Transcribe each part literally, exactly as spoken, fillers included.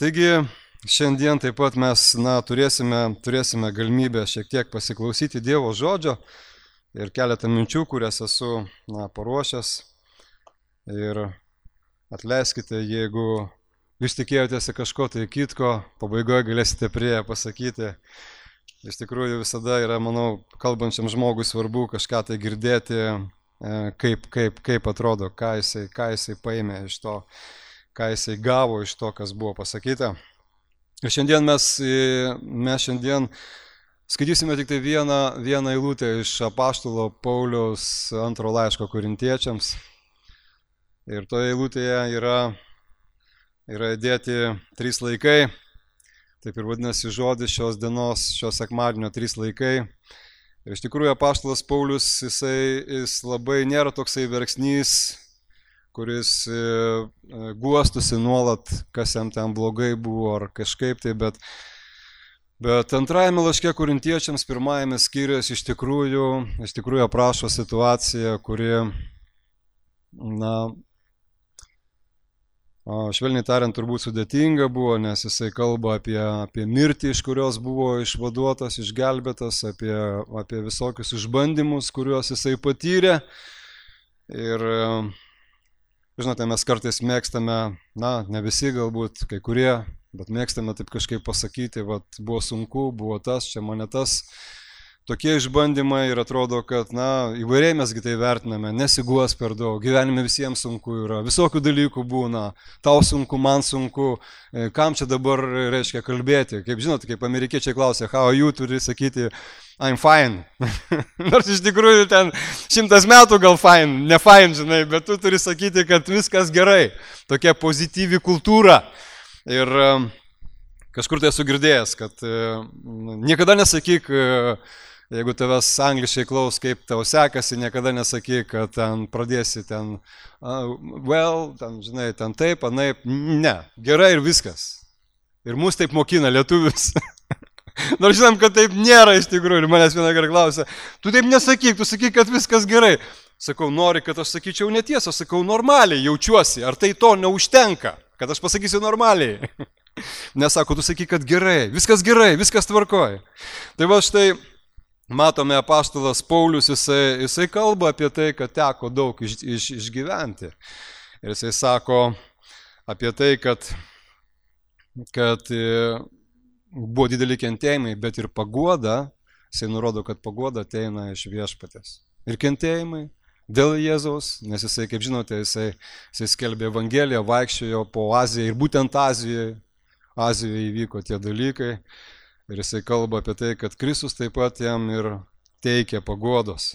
Taigi, šiandien taip pat mes na, turėsime, turėsime galimybę šiek tiek pasiklausyti Dievo žodžio ir keletą minčių, kurias esu na, paruošęs. Ir atleiskite, jeigu jūs tikėjotės kažko tai kitko, pabaigoje galėsite prie pasakyti. Iš tikrųjų visada yra, manau, kalbančiam žmogui svarbu kažką tai girdėti, kaip, kaip, kaip atrodo, ką jisai, ką jisai paėmė iš to, ką jisai gavo iš to, kas buvo pasakyta. Ir šiandien mes, mes šiandien skaitysime tik tai vieną, vieną eilutę iš apaštalo Pauliaus antro laiško korintiečiams. Ir toje eilutėje yra, yra įdėti trys laikai. Taip ir vadinasi žodis šios dienos, šios sekmadienio trys laikai. Ir iš tikrųjų apaštalas Paulius, jisai jis labai nėra toksai verksnys, kuris guostusi nuolat, kas jam ten blogai buvo ar kažkaip tai, bet, bet antrajame laiške korintiečiams, pirmajame skyriuje iš tikrųjų, iš tikrųjų aprašo situaciją, kuri, na, švelniai tariant, turbūt sudėtinga buvo, nes jisai kalba apie, apie mirtį, iš kurios buvo išvaduotas, išgelbėtas, apie, apie visokius išbandymus, kuriuos jisai patyrė. Ir, žinote, mes kartais mėgstame, na, ne visi galbūt, kai kurie, bet mėgstame taip kažkaip pasakyti, vat, buvo sunku, buvo tas, čia mane tas. Tokie išbandymai ir atrodo, kad, na, įvairiai mesgi tai vertiname, nesiguos per daug, gyvenime visiems sunku yra, visokių dalykų būna, tau sunku, man sunku, kam čia dabar reiškia kalbėti. Kaip žinote, kaip amerikiečiai klausia, how are you, turi sakyti, I'm fine. Nors iš tikrųjų ten šimtas metų gal fine, ne fine, žinai, bet tu turi sakyti, kad viskas gerai, tokia pozityvi kultūra. Ir kažkur tai esu girdėjęs, kad niekada nesakyk, jeigu tavęs angliškai klaus, kaip tau sekasi, niekada nesakyk, kad ten pradėsi ten, uh, well, ten, žinai, ten taip, anaip, ne, gerai ir viskas. Ir mus taip mokina lietuvius. Nors žinom, kad taip nėra iš tikrųjų. Ir manęs vieną kartą klausia, tu taip nesakyk, tu sakyk, kad viskas gerai. Sakau, nori, kad aš sakyčiau netiesą, sakau, normaliai jaučiuosi, ar tai to neužtenka, kad aš pasakysiu normaliai. Nesako, tu sakyk, kad gerai, viskas gerai, viskas tvarkoja. Tai va štai, matome apaštalas Paulius, jisai, jisai kalba apie tai, kad teko daug iš, iš, išgyventi. Ir jisai sako apie tai, kad, kad buvo dideli kentėjimai, bet ir paguoda, jisai nurodo, kad paguoda ateina iš viešpatės. Ir kentėjimai dėl Jėzaus, nes jisai, kaip žinote, jisai, jisai skelbė Evangeliją, vaikščiojo po Aziją ir būtent Azijoje, Azijoje įvyko tie dalykai. Ir jisai kalba apie tai, kad Kristus taip pat jam ir teikia paguodos.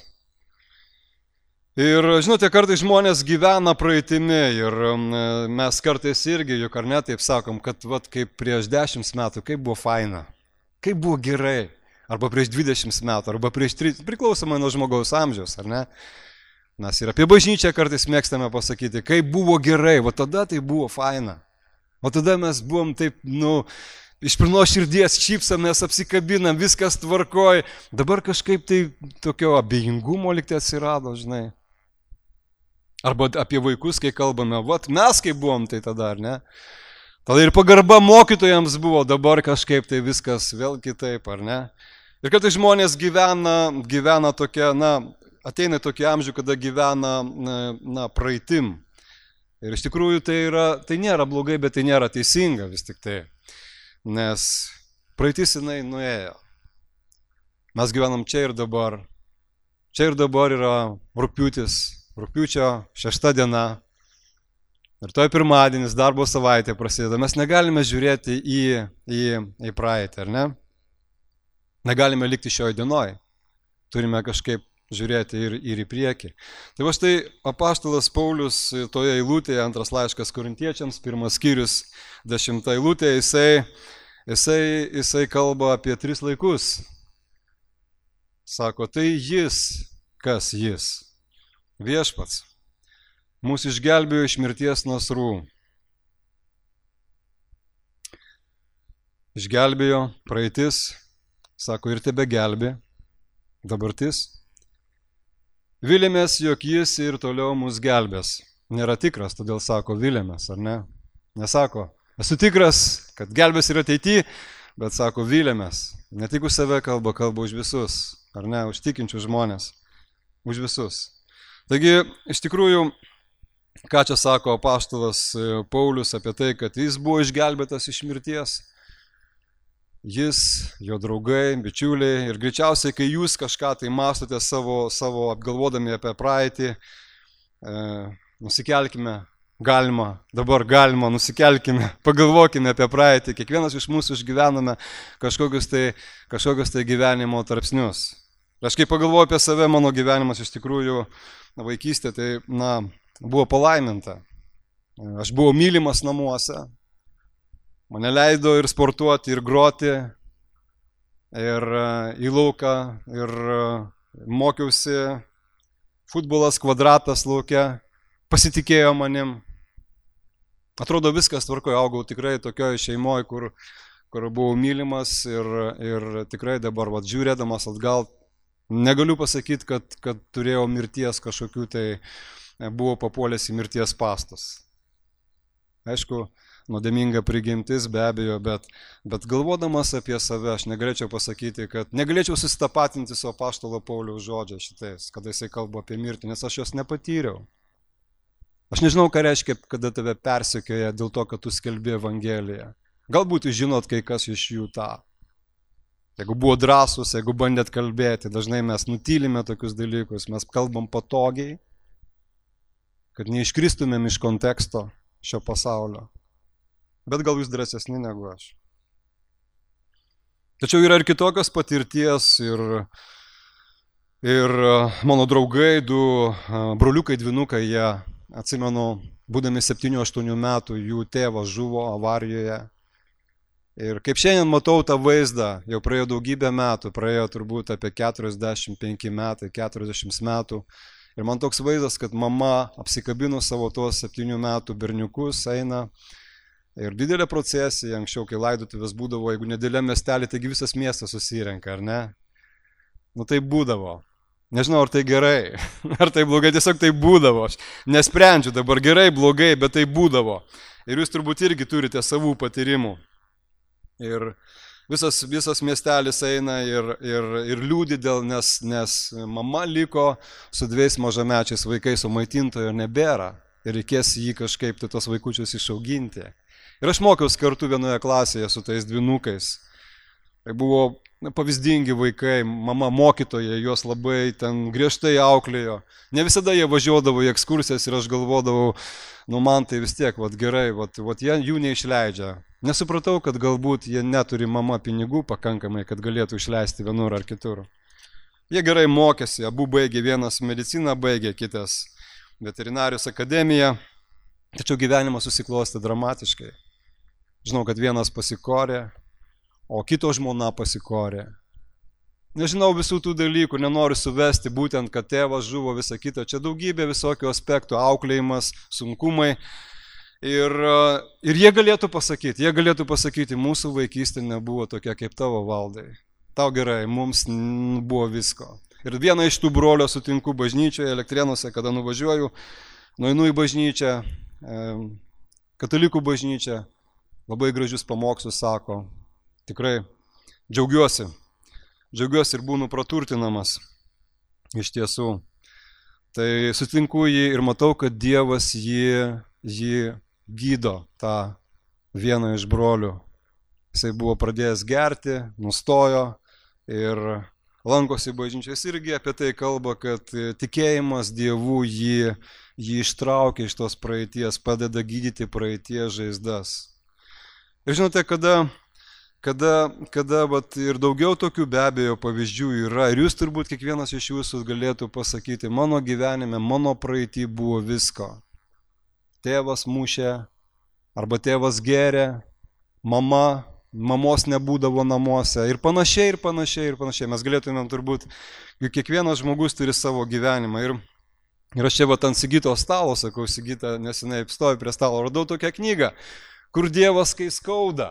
Ir žinote, kartais žmonės gyvena praeitimi ir mes kartais irgi, juk ar ne, taip sakom, kad vat, kaip prieš dešimt metų, kaip buvo faina, kaip buvo gerai, arba prieš dvidešimt metų, arba prieš trisdešimt, priklausomai nuo žmogaus amžiaus, ar ne? Mes ir apie bažnyčią kartais mėgstame pasakyti, kaip buvo gerai, o tada tai buvo faina. O tada mes buvom taip, nu, iš pirmos širdies šypsamės, apsikabinam, viskas tvarkoj. Dabar kažkaip tai tokio abejingumo liktai atsirado, žinai. Arba apie vaikus, kai kalbame, vat mes kaip buvom tai tada, ar ne? Tada ir pagarba mokytojams buvo, dabar kažkaip tai viskas vėl kitaip, ar ne? Ir kad tai žmonės gyvena, gyvena tokia, na, ateina tokį amžių, kada gyvena, na, na praeitim. Ir iš tikrųjų tai, yra, tai nėra blogai, bet tai nėra teisinga vis tik tai. Nes praeitis jinai nuėjo. Mes gyvenam čia ir dabar. Čia ir dabar yra rugpjūtis, rugpjūčio šešta diena. Ir toj pirmadienis, darbo savaitė prasideda. Mes negalime žiūrėti į, į, į praeitį, ar ne? Negalime likti šioj dienoj. Turime kažkaip žiūrėti ir, ir į priekį. Tai va štai apaštalas Paulius toje eilutėje, antras laiškas korintiečiams, pirmas skyrius, dešimta eilutė, jisai, jisai, jisai kalba apie tris laikus. Sako, tai jis, kas jis? Viešpats. Mūsų išgelbėjo iš mirties nasrų. Išgelbėjo praeitis, sako, ir tebe gelbė, dabartis. Vilėmės, jog jis ir toliau mus gelbės. Nėra tikras, todėl sako vilėmės, ar ne? Nesako, esu tikras, kad gelbės ir ateityje, bet sako, vylėmės. Ne tik už save kalba, kalba už visus, ar ne, už tikinčių žmonės, už visus. Taigi, iš tikrųjų, ką čia sako apaštalas Paulius apie tai, kad jis buvo išgelbėtas iš mirties, jis, jo draugai, bičiuliai ir greičiausiai, kai jūs kažką tai mąstote savo, savo apgalvodami apie praeitį, e, nusikelkime, galima, dabar galima, nusikelkime, pagalvokime apie praeitį. Kiekvienas iš mūsų išgyvename kažkokius tai, kažkokius tai gyvenimo tarpsnius. Aš kai pagalvoju apie save, mano gyvenimas iš tikrųjų vaikystė, tai na, buvo palaiminta. Aš buvau mylimas namuose. Mane leido ir sportuoti, ir groti, ir į lauką, ir mokiausi, futbolas, kvadratas lauke, pasitikėjo manim. Atrodo viskas tvarkoje, augau tikrai tokioje šeimoje, kur, kur buvau mylimas ir, ir tikrai dabar, vat, žiūrėdamas atgal, negaliu pasakyti, kad, kad turėjau mirties kažkokių tai, buvo papuolęs į mirties pastus. Aišku, nuodėminga prigimtis be abejo, bet, bet galvodamas apie save, aš negalėčiau pasakyti, kad negalėčiau susitapatinti su apaštalo Pauliaus žodžiais šitais, kada jisai kalba apie mirtį, nes aš jos nepatyriau. Aš nežinau, ką reiškia, kada tave persekioja dėl to, kad tu skelbi Evangeliją. Galbūt jūs žinot kai kas iš jų tą. Jeigu buvo drąsus, jeigu bandėt kalbėti, dažnai mes nutylime tokius dalykus, mes kalbam patogiai, kad neiškristumėm iš konteksto šio pasaulio. Bet gal jūs drąsesni negu aš. Tačiau yra ir kitokios patirties ir, ir mano draugai, du broliukai, dvynukai, jie, atsimenu, būdami septynių aštuonių metų, jų tėvas žuvo avarijoje. Ir kaip šiandien matau tą vaizdą, jau praėjo daugybę metų, praėjo turbūt apie keturiasdešimt penki metai, keturiasdešimt metų. Ir man toks vaizdas, kad mama apsikabino savo tuos septynių metų berniukus, eina. Ir didelė procesija, anksčiau, kai laidotuvės būdavo, jeigu nedėlė miestelį, taigi visas miestas susirenka, ar ne? Nu tai būdavo. Nežinau, ar tai gerai, ar tai blogai, tiesiog tai būdavo. Aš nesprendžiu dabar gerai, blogai, bet tai būdavo. Ir jūs turbūt irgi turite savų patyrimų. Ir visas, visas miestelis eina ir, ir, ir liūdi dėl, nes, nes mama liko su dviejais mažamečiais vaikais, o maitintojo nebėra. Ir reikės jį kažkaip tai tos vaikučius išauginti. Ir aš mokiausi kartu vienoje klasėje su tais dvynukais. Tai buvo pavyzdingi vaikai, mama mokytoja, juos labai ten griežtai auklėjo. Ne visada jie važiuodavo į ekskursijas ir aš galvodavau, nu man tai vis tiek, vat gerai, vat, vat jie jų neišleidžia. Nesupratau, kad galbūt jie neturi mama pinigų pakankamai, kad galėtų išleisti vienur ar kitur. Jie gerai mokėsi, abu baigė, vienas mediciną baigė, kitas veterinarijos akademiją, tačiau gyvenimas susiklostė dramatiškai. Žinau, kad vienas pasikorė, o kito žmona pasikorė. Nežinau visų tų dalykų, nenoriu suvesti būtent, kad tėvas žuvo, visa kita. Čia daugybė visokių aspektų, auklėjimas, sunkumai. Ir, ir jie galėtų pasakyti, jie galėtų pasakyti, mūsų vaikystė nebuvo tokia kaip tavo, Valdai. Tau gerai, mums buvo visko. Ir vieną iš tų brolio sutinku bažnyčioje, Elektrėnuose, kada nuvažiuoju, nueinu į bažnyčią, katalikų bažnyčią, labai gražius pamokslus sako. Tikrai džiaugiuosi. Džiaugiuosi ir būnu praturtinamas iš tiesų. Tai sutinku jį ir matau, kad Dievas jį, jį gydo, tą vieną iš brolių. Jisai buvo pradėjęs gerti, nustojo ir lankosi bažnyčiai. Jis irgi apie tai kalba, kad tikėjimas Dievu jį, jį ištraukia iš tos praeities, padeda gydyti praeities žaizdas. Ir žinote, kada, kada, kada vat, ir daugiau tokių be abejo pavyzdžių yra, ir jūs turbūt kiekvienas iš jūsų galėtų pasakyti, mano gyvenime, mano praeitį buvo visko. Tėvas mušė, arba tėvas gėrė, mama, mamos nebūdavo namuose ir panašiai, ir panašiai, ir panašiai. Mes galėtumėm turbūt, juk kiekvienas žmogus turi savo gyvenimą. Ir, ir aš čia vat ant Sigito stalo, sakau, Sigita nesenai stovi prie stalo, radau tokią knygą, kur Dievas kai skauda.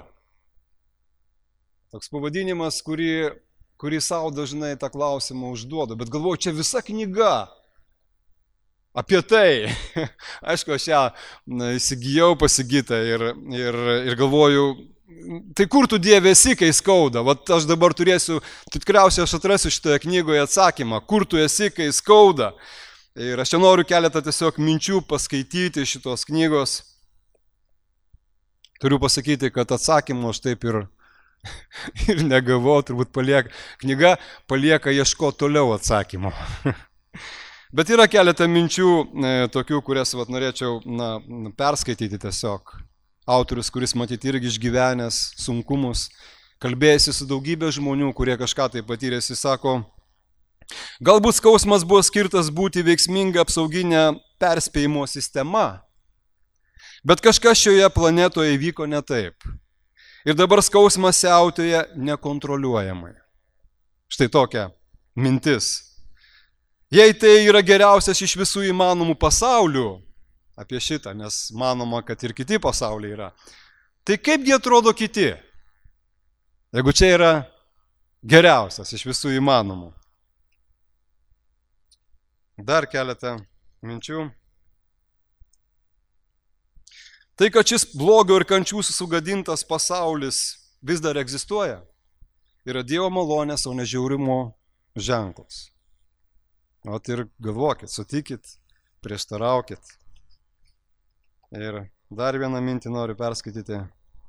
Toks pavadinimas, kurį, kurį savo dažnai tą klausimą užduodu, bet galvoju, čia visa knyga apie tai. Aišku, aš ją įsigijau pas Sigitą ir, ir, ir galvoju, tai kur tu Dieve esi, kai skauda? Vat aš dabar turėsiu, tikriausiai aš atrasiu šitoje knygoje atsakymą, kur tu esi, kai skauda. Ir aš čia noriu keletą tiesiog minčių paskaityti šitos knygos. Turiu pasakyti, kad atsakymą aš taip ir, ir negavau, turbūt palieka, knyga palieka ieško toliau atsakymo. Bet yra keletą minčių e, tokių, kurias vat, norėčiau na, perskaityti tiesiog. Autorius, kuris matyti irgi išgyvenęs sunkumus, kalbėjasi su daugybė žmonių, kurie kažką tai patyrė, jis sako, galbūt skausmas buvo skirtas būti veiksminga apsauginė perspėjimo sistema, bet kažkas šioje planetoje įvyko ne taip. Ir dabar skausmas siautėja nekontroliuojamai. Štai tokia mintis. Jei tai yra geriausias iš visų įmanomų pasaulių, apie šitą, nes manoma, kad ir kiti pasauliai yra, tai kaipgi atrodo kiti, jeigu čia yra geriausias iš visų įmanomų. Dar keletą minčių. Tai, kad šis blogio ir kančių sugadintas pasaulis vis dar egzistuoja, yra Dievo malonės, o ne žiaurimo ženklas. O ir galvokit, sutikit, prieštaraukit. Ir dar vieną mintį noriu perskaityti.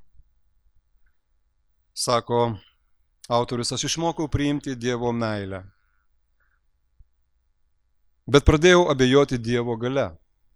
Sako autorius, aš išmokau priimti Dievo meilę, bet pradėjau abejoti Dievo galia.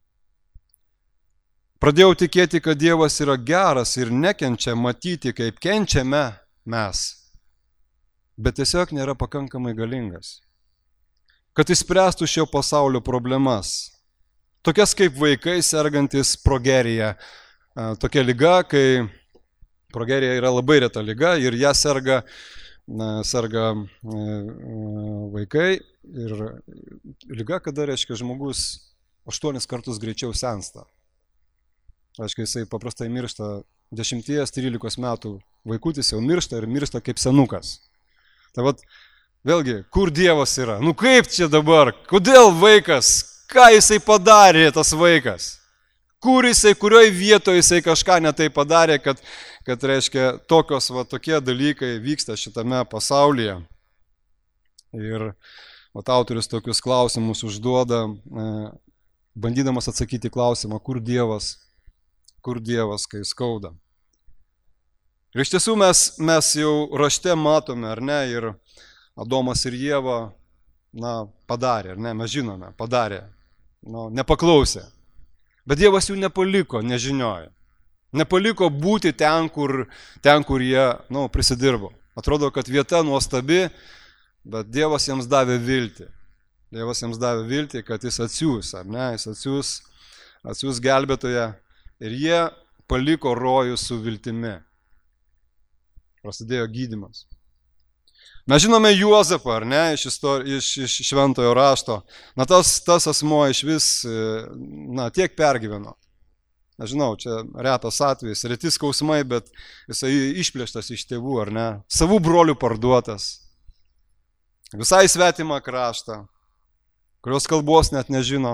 Pradėjau tikėti, kad Dievas yra geras ir nekenčia matyti, kaip kenčiame mes, bet tiesiog nėra pakankamai galingas, kad išspręstų šio pasaulio problemas. Tokias kaip vaikai sergantis progerija. Tokia liga, kai progerija yra labai reta liga ir ją serga, serga vaikai. Ir liga, kada, reiškia, žmogus aštuonis kartus greičiau sensta. Reiškia, jisai paprastai miršta dešimties trylikos metų vaikutis jau miršta ir miršta kaip senukas. Tai vat, vėlgi, kur Dievas yra? Nu kaip čia dabar? Kodėl vaikas? Ką jisai padarė, tas vaikas? Kur jisai, kurioj vietoje jisai kažką netai padarė, kad, kad reiškia, tokios, va, tokie dalykai vyksta šitame pasaulyje. Ir va, autorius tokius klausimus užduoda, bandydamas atsakyti klausimą, kur Dievas, kur Dievas, kai skauda. Ir iš tiesų mes, mes jau rašte matome, ar ne, ir Adomas ir Ieva, na, padarė, ar ne, mes žinome, padarė, nu, nepaklausė. Bet Dievas jų nepaliko, nežinioja. Nepaliko būti ten, kur, ten, kur jie, nu, prisidirbo. Atrodo, kad vieta nuostabi, bet Dievas jiems davė viltį. Dievas jiems davė viltį, kad jis atsiūs, ar ne, jis atsiūs, atsiūs gelbėtoją. Ir jie paliko rojų su viltimi. Prasidėjo gydymas. Mes žinome Juozapą, ar ne, iš, istor... iš, iš šventojo rašto. Na, tas, tas asmuo iš vis, na, tiek pergyveno. Nežinau, čia retas atvejis, reti skausmai, bet jisai išplėštas iš tėvų, ar ne, savų brolių parduotas. Visai svetimą kraštą, kurios kalbos net nežino.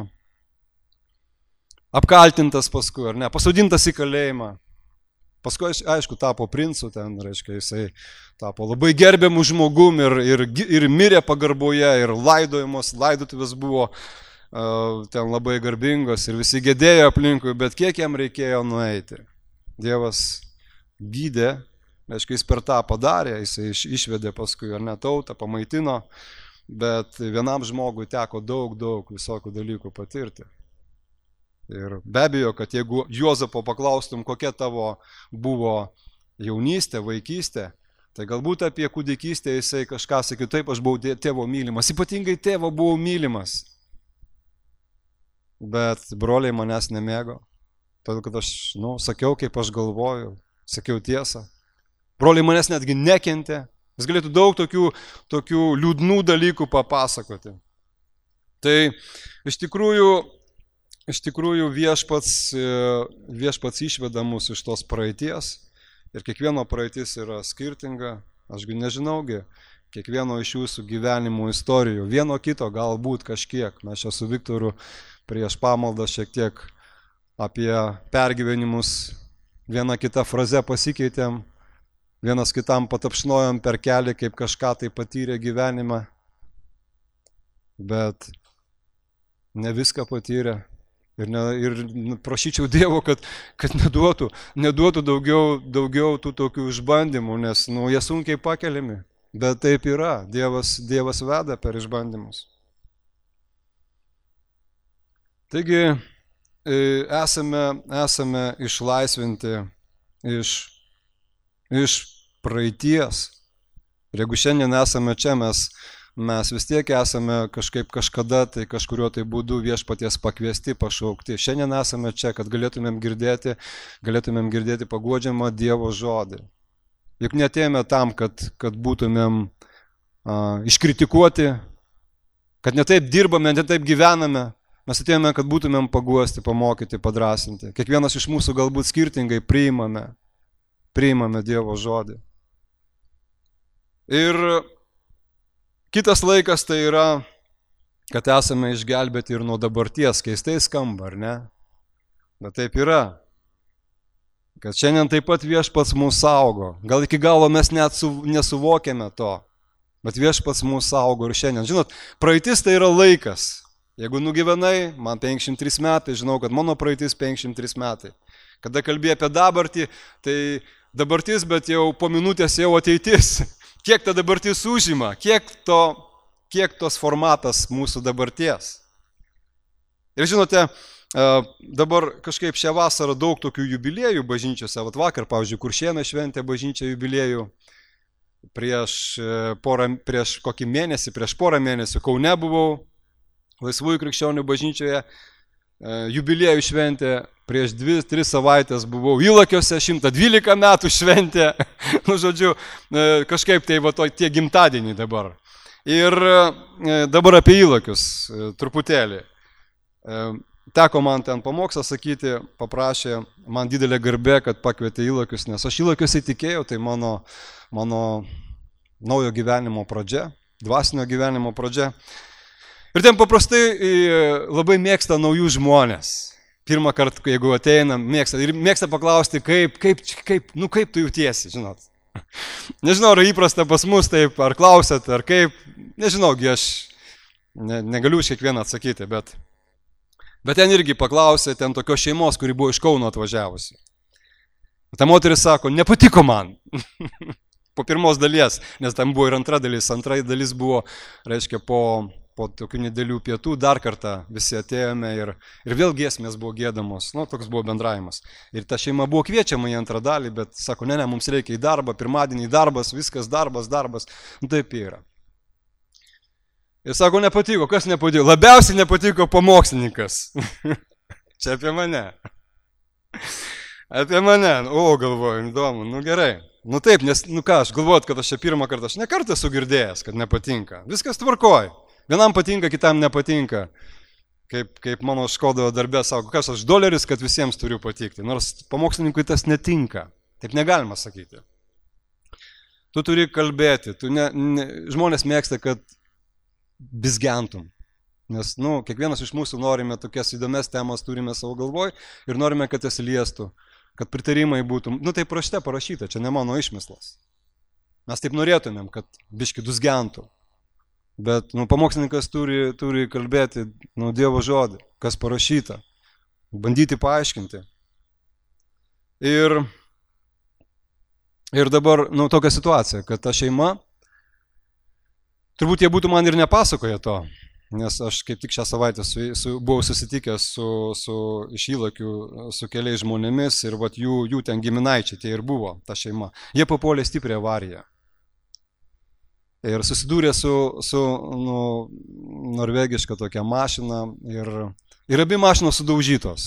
Apkaltintas paskui, ar ne, pasodintas į kalėjimą. Paskui, aišku, tapo princu, ten, reiškia, jisai tapo labai gerbiamų žmogum ir, ir, ir mirė pagarboje, ir laidojamos, laidotuvės buvo uh, ten labai garbingos ir visi gedėjo aplinkui, bet kiek jam reikėjo nueiti. Dievas gydė, reiškia, jis per tą padarė, jisai iš, išvedė paskui, ar ne, tautą, pamaitino, bet vienam žmogui teko daug, daug visokių dalykų patirti. Ir be abejo, kad jeigu Juozapo paklaustum, kokia tavo buvo jaunystė, vaikystė, tai galbūt apie kūdikystę jisai kažką sakė, taip, aš buvau tėvo mylimas, ypatingai tėvo buvau mylimas. Bet broliai manęs nemėgo, todėl kad aš, nu, sakiau, kaip aš galvoju, sakiau tiesą. Broliai manęs netgi nekentė, jis galėtų daug tokių, tokių liūdnų dalykų papasakoti. Tai iš tikrųjų, Iš tikrųjų viešpats, viešpats išveda mus iš tos praeities ir kiekvieno praeitis yra skirtinga. Ašgi nežinaugi, kiekvieno iš jūsų gyvenimo istorijų, vieno kito galbūt kažkiek. Mes čia su Viktoru prieš pamaldą šiek tiek apie pergyvenimus vieną kitą frazę pasikeitėm, vienas kitam patapšnojom per kelią, kaip kažką tai patyrė gyvenimą, bet ne viską patyrė. Ir, ne, ir prašyčiau Dievo, kad, kad neduotų, neduotų daugiau, daugiau tų tokių išbandymų, nes nu, jie sunkiai pakeliami. Bet taip yra, Dievas, Dievas veda per išbandymus. Taigi esame, esame išlaisvinti iš, iš praeities. Ir jeigu šiandien esame čia, mes Mes vis tiek esame kažkaip kažkada, tai kažkurio tai būdu viešpaties pakviesti, pašaukti. Šiandien esame čia, kad galėtumėm girdėti, galėtumėm girdėti paguodžiamą Dievo žodį. Juk neatėjome tam, kad, kad būtumėm a, iškritikuoti, kad ne taip dirbame, ne taip gyvename. Mes atėjome, kad būtumėm paguosti, pamokyti, padrasinti. Kiekvienas iš mūsų galbūt skirtingai priimame, priimame Dievo žodį. Ir kitas laikas tai yra, kad esame išgelbėti ir nuo dabarties, keistai skamba, ar ne? Bet taip yra, kad šiandien taip pat viešpats mūsų saugo. Gal iki galo mes net su, nesuvokėme to, bet viešpats mūsų saugo ir šiandien. Žinot, praeitis tai yra laikas. Jeigu nugyvenai, man penkiasdešimt trys metai, žinau, kad mano praeitis penkiasdešimt trys metai. Kada kalbėjai apie dabartį, tai dabartis, bet jau po minutės jau ateitis. Kiek ta dabartis užima, kiek, to, kiek tos formatas mūsų dabarties. Ir žinote, dabar kažkaip šią vasarą daug tokių jubiliejų bažnyčiose. Vat vakar, pavyzdžiui, Kuršėnai šventė bažnyčią jubiliejų. Prieš, porą, prieš kokį mėnesį, prieš porą mėnesių Kaune buvau Laisvųjų krikščionių bažnyčioje. Jubiliejų šventė. Prieš dvi, tris savaitės buvau Ylakiuose, šimtą dvylika metų šventė, nu, žodžiu, kažkaip tai va, to, tie gimtadieniai dabar. Ir dabar apie Ylakius truputėlį. Teko man ten pamokslą sakyti, paprašė man didelė garbė, kad pakvietė Ylakius, nes aš Ylakiuose tikėjau, tai mano, mano naujo gyvenimo pradžia, dvasinio gyvenimo pradžia. Ir ten paprastai labai mėgsta naujų žmonės. Pirmą kartą, jeigu ateinam, mėgsta, ir mėgsta paklausti, kaip, kaip, kaip, nu kaip tu jautiesi, žinot. Nežinau, ar įprasta pas mus taip, ar klausėt, ar kaip, nežinau, aš ne, negaliu iš kiekvieną atsakyti, bet, bet ten irgi paklausė, ten tokios šeimos, kuri buvo iš Kauno atvažiavusi. Ta moteris sako, nepatiko man. Po pirmos dalies, nes tam buvo ir antra dalis, antra dalis buvo, reiškia, po... po tokių nedėlių pietų dar kartą visi atėjome ir, ir vėl giesmės buvo gėdamos, nu, toks buvo bendravimas. Ir ta šeima buvo kviečiama į antrą dalį, bet sako, ne, ne, mums reikia į darbą, pirmadienį darbas, viskas darbas, darbas, nu, taip yra. Ir sako, nepatiko, kas nepatiko? Labiausiai nepatiko pamokslininkas. Čia apie mane. Apie mane, o, galvoju, įdomu, nu gerai. Nu taip, nes, nu ką, aš galvojot, kad aš čia pirmą kartą, aš ne kartą esu girdėjęs, kad nepatinka. Viskas tvarkoj. Vienam patinka, kitam nepatinka. Kaip, kaip mano Škodoje darbė sako, kas aš doleris, kad visiems turiu patikti. Nors pamokslininkui tas netinka. Taip negalima sakyti. Tu turi kalbėti. Tu ne, ne, žmonės mėgsta, kad bizgentum. Nes, nu, kiekvienas iš mūsų norime tokias įdomias temas, turime savo galvoj ir norime, kad jas liestų. Kad pritarimai būtų. Nu, tai rašte parašyta, čia ne mano išmislas. Mes taip norėtumėm, kad biški dusgentų. Bet nu, pamokslininkas turi, turi kalbėti nu, Dievo žodį, kas parašyta, bandyti paaiškinti. Ir, ir dabar nu, tokia situacija, kad ta šeima, turbūt jie būtų man ir nepasakoję to, nes aš kaip tik šią savaitę su, su, buvau susitikęs su, su iš Ylakių su keliais žmonėmis ir vat, jų, jų ten giminaičiai tie ir buvo, ta šeima. Jie papuolė stiprią avariją. Ir susidūrė su, su nu, norvegiška tokia mašina ir, ir abi mašinos sudaužytos.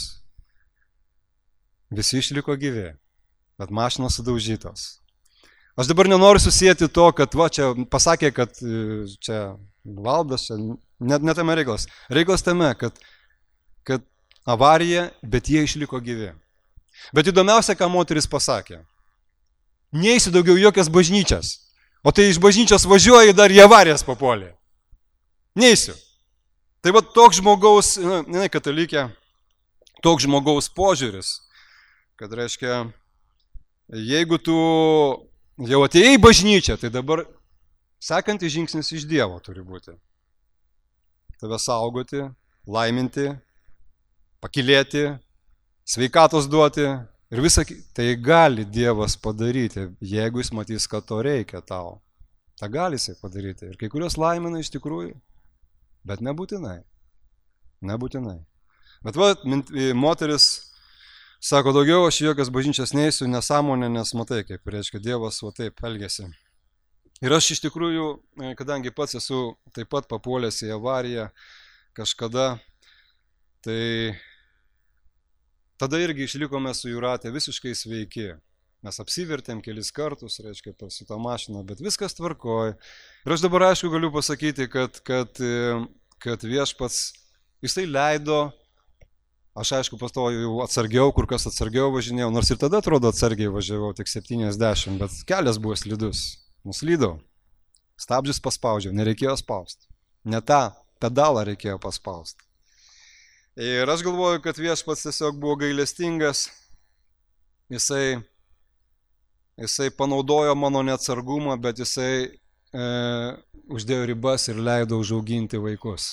Visi išliko gyvi, bet mašinos sudaužytos. Aš dabar nenoriu susijęti to, kad va, čia pasakė, kad čia valdas, čia, net ne tame reikalas. Reikalas tame, kad, kad avarija, bet jie išliko gyvi. Bet įdomiausia, ką moteris pasakė. Neįsiu daugiau jokias bažnyčias. O tai iš bažnyčios važiuoji dar į avarijas papuolė. Neįsiu. Tai va toks žmogaus, ne katalikė, toks žmogaus požiūris, kad reiškia, jeigu tu jau atėjai į bažnyčią, tai dabar sekantis žingsnis iš Dievo turi būti. Tave saugoti, laiminti, pakilėti, sveikatos duoti ir visą. Tai gali Dievas padaryti, jeigu jis matys, kad to reikia tau. Ta gali jisai padaryti. Ir kai kurios laimina iš tikrųjų, bet nebūtinai. Nebūtinai. Bet va, moteris sako, daugiau aš jokios bažnyčias neisiu, nesąmonė, nes matai, kaip reiškia Dievas va taip elgėsi. Ir aš iš tikrųjų, kadangi pats esu taip pat papuolęs į avariją kažkada, tai tada irgi išlikome su Jūrate visiškai sveiki. Mes apsivertėm kelis kartus, reiškia, per šitą mašiną, bet viskas tvarkoja. Ir aš dabar aišku galiu pasakyti, kad, kad, kad viešpats, jisai leido. Aš aišku pastoju jau atsargiau, kur kas atsargiau važinėjau, nors ir tada atrodo atsargiai važiavau, tik septyniasdešimt, bet kelias buvo slidus. Nuslydau. Stabdžius paspaudžiau, nereikėjo spausti. Ne tą pedalą reikėjo paspausti. Ir aš galvoju, kad viešpats tiesiog buvo gailestingas. Jisai, jisai panaudojo mano neatsargumą, bet jisai e, uždėjo ribas ir leido užauginti vaikus.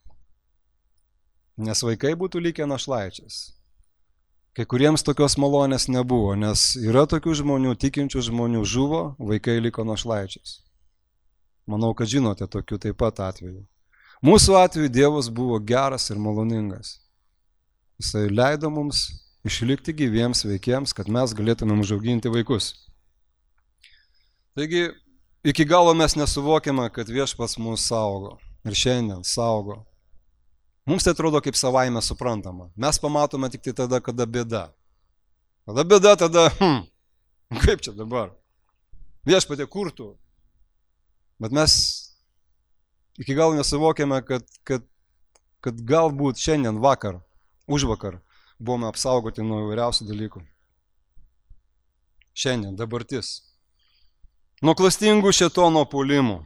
Nes vaikai būtų likę našlaičiais. Kai kuriems tokios malonės nebuvo, nes yra tokių žmonių, tikinčių žmonių žuvo, vaikai liko našlaičiais. Manau, kad žinote tokių taip pat atvejų. Mūsų atveju Dievas buvo geras ir maloningas. Jisai leido mums išlikti gyviems veikiems, kad mes galėtumėm užauginti vaikus. Taigi, iki galo mes nesuvokiame, kad viešpats mus saugo. Ir šiandien saugo. Mums tai atrodo kaip savaime suprantama. Mes pamatome tik tai tada, kada bėda. Tada bėda, tada, hm, kaip čia dabar? Viešpatie, kur tu? Bet mes iki galo nesuvokiame, kad, kad, kad galbūt šiandien, vakar, užvakar, buvome apsaugoti nuo įvairiausių dalykų. Šiandien, dabartis. Nuo klastingų šėtono puolimų.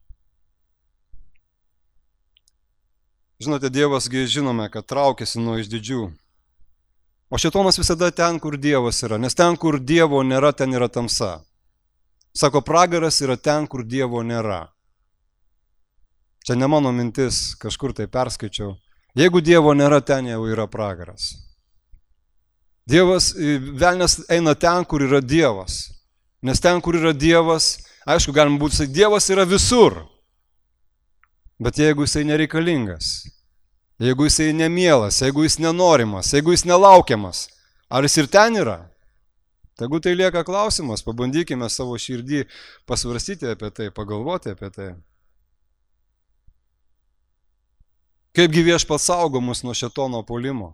Žinote, Dievasgi žinome, kad traukiasi nuo išdidžių. O šėtonas visada ten, kur Dievas yra. Nes ten, kur Dievo nėra, ten yra tamsa. Sako, pragaras yra ten, kur Dievo nėra. Čia ne mano mintis, kažkur tai perskaičiau. Jeigu Dievo nėra, ten jau yra pragaras. Dievas, velnias eina ten, kur yra Dievas. Nes ten, kur yra Dievas, aišku, galim būti, sakyti, Dievas yra visur. Bet jeigu jisai nereikalingas, jeigu jisai nemielas, jeigu jis nenorimas, jeigu jis nelaukiamas, ar jis ir ten yra? Tegu tai lieka klausimas, pabandykime savo širdį pasvarstyti apie tai, pagalvoti apie tai. Kaipgi viešpats saugo mus nuo šėtono puolimo?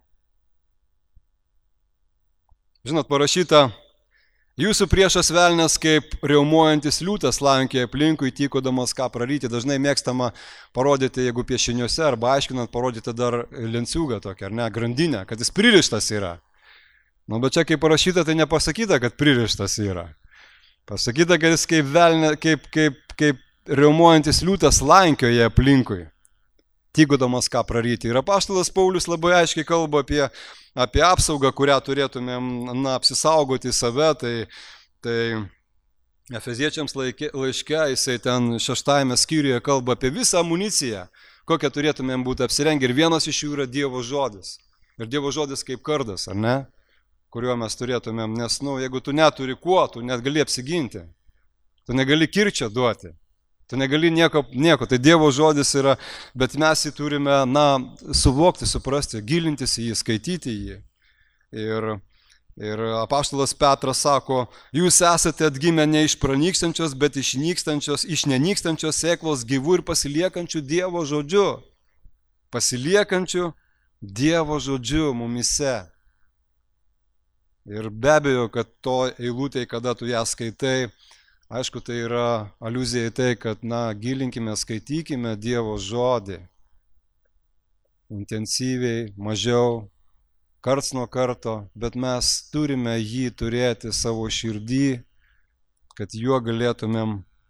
Žinot, parašyta, jūsų priešas velnias kaip riaumojantis liūtas lankė aplinkui, tykodamas ką praryti. Dažnai mėgstama parodyti, jeigu piešiniuose arba aiškinant, parodyti dar lenciūgą tokią, ar ne, grandinę, kad jis pririštas yra. Nu, bet čia kaip parašyta, tai nepasakyta, kad pririštas yra. Pasakyta, kad jis kaip, velnė, kaip, kaip, kaip riaumojantis liūtas lankioja aplinkui, tykodamas ką praryti. Ir apaštalas Paulius labai aiškiai kalba apie apie apsaugą, kurią turėtumėm, na, apsisaugoti save, tai, tai Efeziečiams laikė, laiške, jisai ten šeštajame skyriuje kalba apie visą amuniciją, kokią turėtumėm būti apsirengę, ir vienas iš jų yra Dievo žodis. Ir Dievo žodis kaip kardas, ar ne, kuriuo mes turėtumėm, nes, nu, jeigu tu neturi kuo, tu net gali apsiginti, tu negali kirčio duoti. Tu negali nieko, nieko, tai Dievo žodis yra, bet mes jį turime, na, suvokti, suprasti, gilintis į jį, skaityti jį. Ir, ir apaštalas Petras sako, jūs esate atgimę ne iš pranykstančios, bet iš nykstančios, iš nenykstančios sėklos gyvų ir pasiliekančių Dievo žodžiu. Pasiliekančių Dievo žodžiu mumise. Ir be abejo, kad to eilutėje, kada tu ją skaitai, aišku, tai yra aliuzija į tai, kad, na, gilinkime, skaitykime Dievo žodį. Intensyviai, mažiau, karts nuo karto, bet mes turime jį turėti savo širdį, kad juo galėtumėm,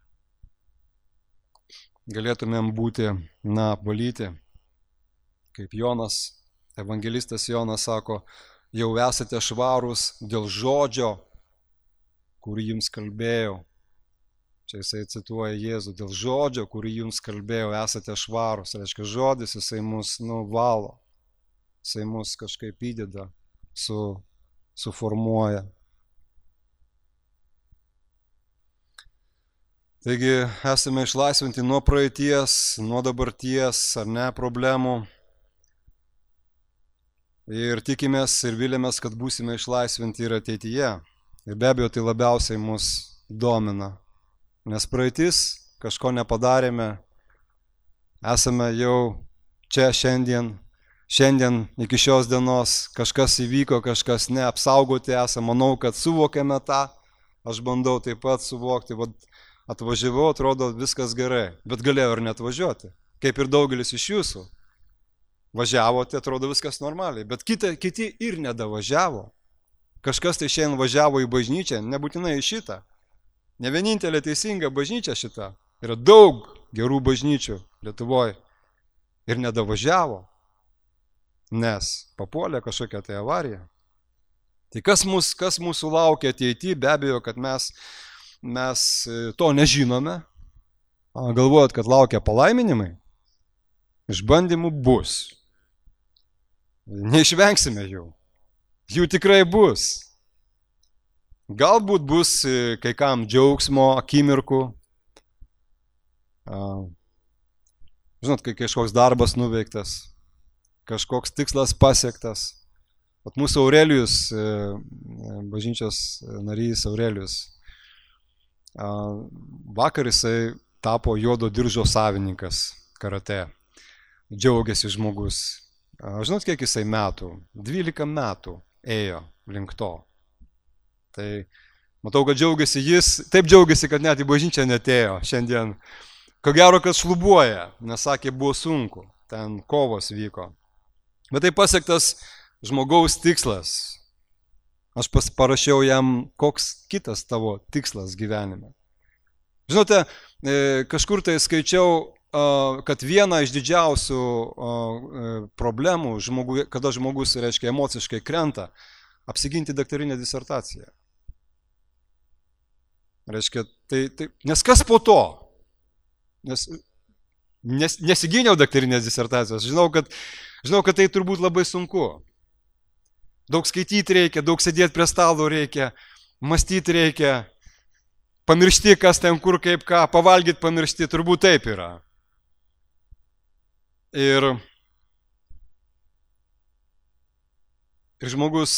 galėtumėm būti, na, apvalyti. Kaip Jonas, evangelistas Jonas sako, jau esate švarūs dėl žodžio, kurį jums kalbėjau. Čia jisai cituoja Jėzų, dėl žodžio, kurį jums kalbėjau, esate švarūs. Tai reiškia, žodis jisai mus nuvalo, jisai mus kažkaip įdeda, su, suformuoja. Taigi esame išlaisvinti nuo praeities, nuo dabarties ar ne problemų. Ir tikimės ir vilėmės, kad būsime išlaisvinti ir ateityje. Ir be abejo, tai labiausiai mus domina. Nes praeitis, kažko nepadarėme, esame jau čia šiandien, šiandien iki šios dienos, kažkas įvyko, kažkas ne, apsaugoti esame, manau, kad suvokėme tą, aš bandau taip pat suvokti, vat, atvažiavau, atrodo viskas gerai, bet galėjau ir neatvažiuoti, kaip ir daugelis iš jūsų. Važiavote, atrodo viskas normaliai, bet kita, kiti ir nedavažiavo. Kažkas tai šiandien važiavo į bažnyčią, nebūtinai į šitą. Ne vienintelė teisinga bažnyčia šita. Yra daug gerų bažnyčių Lietuvoje ir nedavažiavo, nes papuolė kažkokia tai avarija. Tai kas, mus, kas mūsų laukia ateityje, be abejo, kad mes, mes to nežinome. Galvojat, kad laukia palaiminimai? Išbandymų bus. Neišvengsime jų. Jų tikrai bus. Galbūt bus kai kam džiaugsmo akimirkų. Žinot, kai kažkoks darbas nuveiktas, kažkoks tikslas pasiektas. Vat mūsų Aurelijus, bažnyčios narys Aurelijus, vakar jisai tapo juodo diržo savininkas karate. Džiaugiasi žmogus. Žinot, kiek jisai metų? dvylika metų ėjo link to. Tai matau, kad džiaugiasi jis, taip džiaugiasi, kad net į bažnyčią netėjo šiandien. Ko gero, kad šlubuoja, nes sakė, buvo sunku, ten kovos vyko. Bet tai pasiektas žmogaus tikslas. Aš parašiau jam, koks kitas tavo tikslas gyvenime. Žinote, kažkur tai skaičiau, kad viena iš didžiausių problemų, kada žmogus, reiškia, emociškai krenta, apsiginti daktarinę disertaciją. Reiškia, tai, tai, nes kas po to? Nes, nes, nesigyniau daktarinės disertacijos. Žinau kad, žinau, kad tai turbūt labai sunku. Daug skaityti reikia, daug sėdėti prie stalo reikia, mąstyti reikia, pamiršti, kas ten kur, kaip ką, pavalgyti, pamiršti, turbūt taip yra. Ir, ir žmogus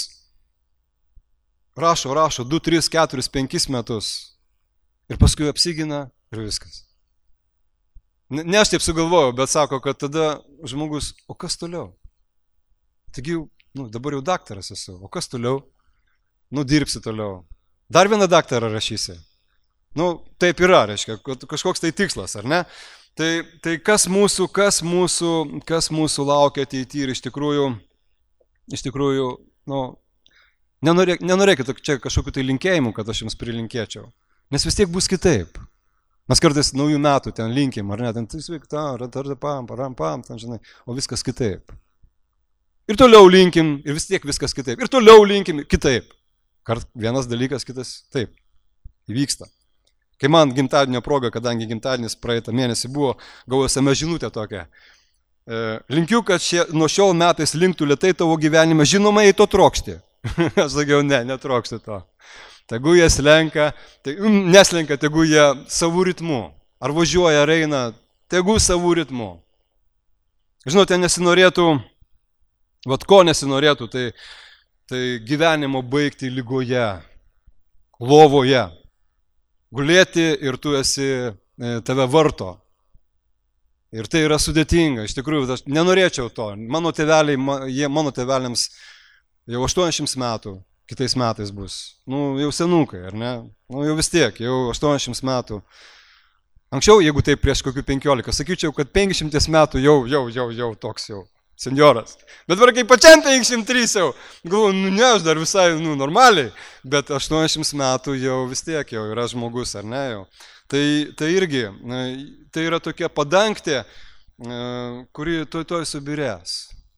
rašo, rašo du, tris, keturis, penkis metus ir paskui apsigina ir viskas. Ne, ne aš taip sugalvojau, bet sako, kad tada žmogus, o kas toliau? Taigi, nu, dabar jau daktaras esu, o kas toliau? Nu, dirbsi toliau. Dar vieną daktarą rašysi. Nu, taip yra, reiškia, kažkoks tai tikslas, ar ne? Tai, tai kas mūsų, kas mūsų, kas mūsų laukia ateityje ir iš tikrųjų, iš tikrųjų, nu, nenorėk, nenorėkite čia kažkokių tai linkėjimų, kad aš jums prilinkėčiau. Nes vis tiek bus kitaip. Mes kartais naujų metų ten linkim, ar ne, ten sveikta, pam, param, pam, ten, žinai, o viskas kitaip. Ir toliau linkim, ir vis tiek viskas kitaip. Ir toliau linkim, kitaip. Kart vienas dalykas, kitas taip. Įvyksta. Kai man gimtadienio proga, kadangi gimtadienis praeitą mėnesį buvo, gavau es em es žinutę tokią. E, linkiu, kad šie, nuo šiol metais linktų lėtai tavo gyvenime, žinoma, į to trokšti. Aš sakiau, ne, netrokšti to. Tegu jie slenka, tai, neslenka, tegu jie savų ritmų. Ar važiuoja, ar eina, tegu savų ritmų. Žinote, nesinorėtų, vat ko nesinorėtų, tai, tai gyvenimo baigti lygoje, lovoje. Gulėti ir tu esi, tave varto. Ir tai yra sudėtinga, iš tikrųjų, aš nenorėčiau to. Mano tėveliai, jie, mano tėveliams jau aštuoniasdešimt metų, kitais metais bus. Nu, jau senukai, ar ne? Nu, jau vis tiek, jau aštuoniasdešimt metų. Anksčiau, jeigu tai prieš kokių penkiolika, sakyčiau, kad penkiasdešimt metų jau, jau, jau, jau toks jau senjoras. Bet dabar kaip pačiam penkiasdešimt trys jau, galvoju, nu ne, aš dar visai, nu, normaliai, bet aštuoniasdešimt metų jau vis tiek jau yra žmogus, ar ne jau. Tai, tai irgi, tai yra tokia padangtė, kuri toj toj subirės.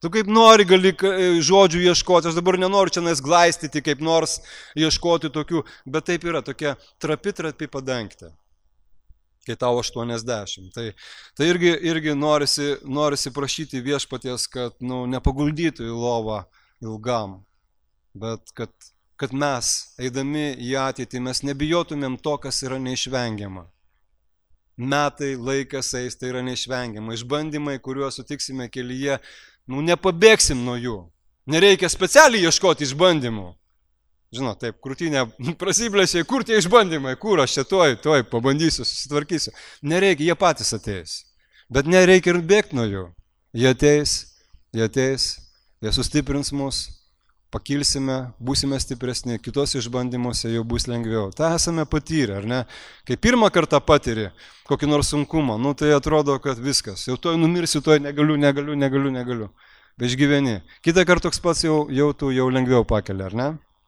Tu kaip nori gali žodžių ieškoti, aš dabar nenoriu čia nais glaistyti, kaip nors ieškoti tokių, bet taip yra, tokia trapi, trapi padangtė, kai tau aštuoniasdešimt. Tai, tai irgi, irgi norisi, norisi prašyti viešpaties, kad nu, nepaguldytų į lovą ilgam, bet kad, kad mes, eidami į ateitį, mes nebijotumėm to, kas yra neišvengiama. Metai, laikas eis, tai yra neišvengiama. Išbandymai, kuriuos sutiksime kelyje, nu, nepabėgsim nuo jų. Nereikia specialiai ieškoti išbandymų. Žinot, taip, krūtinė prasiblėsiai, kur tie išbandymai, kur aš čia tuoj, tuoj pabandysiu, susitvarkysiu. Nereikia, jie patys ateis. Bet nereikia ir bėgti nuo jų. Jie ateis, jie ateis, jie sustiprins mus, pakilsime, būsime stipresni, kitos išbandymuose jau bus lengviau. Ta esame patyrę, ar ne? Kai pirmą kartą patiri kokį nors sunkumą, nu tai atrodo, kad viskas, jau toj numirsiu, toj negaliu, negaliu, negaliu, negaliu. Bet išgyveni. Kitą kartą toks pats jau, jau tu jau lengviau pakeli, ar ne?